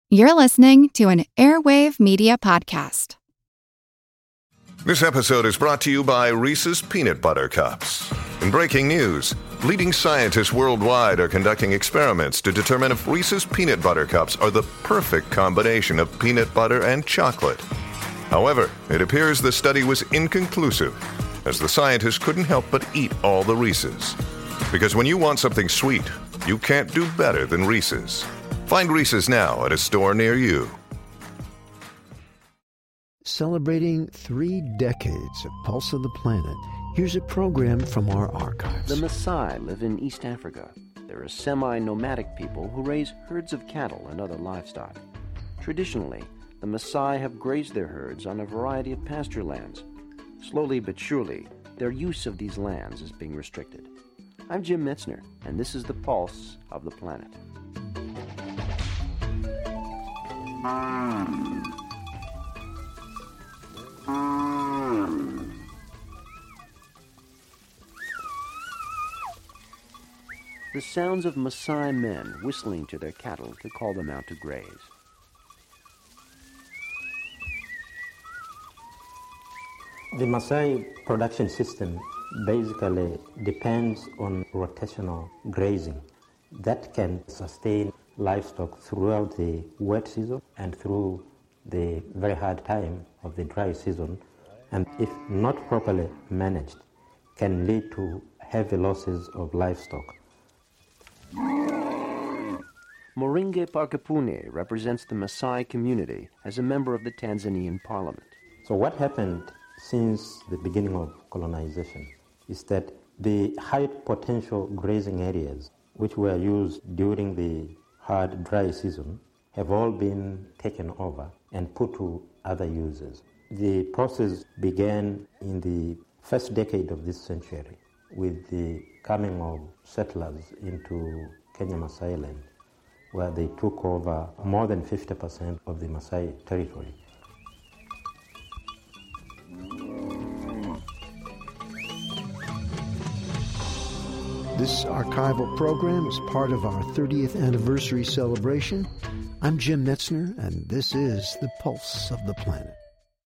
You're listening to an Airwave Media Podcast. This episode is brought to you by Reese's Peanut Butter Cups. In breaking news, leading scientists worldwide are conducting experiments to determine if Reese's Peanut Butter Cups are the perfect combination of peanut butter and chocolate. However, it appears the study was inconclusive, as the scientists couldn't help but eat all the Reese's. Because when you want something sweet, you can't do better than Reese's. Find Reese's now at a store near you. Celebrating 3 decades of Pulse of the Planet, here's a program from our archives. The Maasai live in East Africa. They're a semi-nomadic people who raise herds of cattle and other livestock. Traditionally, the Maasai have grazed their herds on a variety of pasture lands. Slowly but surely, their use of these lands is being restricted. I'm Jim Metzner, and this is the Pulse of the Planet. The sounds of Maasai men whistling to their cattle to call them out to graze. The Maasai production system basically depends on rotational grazing that can sustain livestock throughout the wet season and through the very hard time of the dry season, and if not properly managed, can lead to heavy losses of livestock. Moringe Parkapune represents the Maasai community as a member of the Tanzanian parliament. So what happened since the beginning of colonization is that the high potential grazing areas which were used during the hard dry season have all been taken over and put to other uses. The process began in the first decade of this century with the coming of settlers into Kenya Maasai land, where they took over more than 50% of the Maasai territory. This archival program is part of our 30th anniversary celebration. I'm Jim Metzner, and this is the Pulse of the Planet.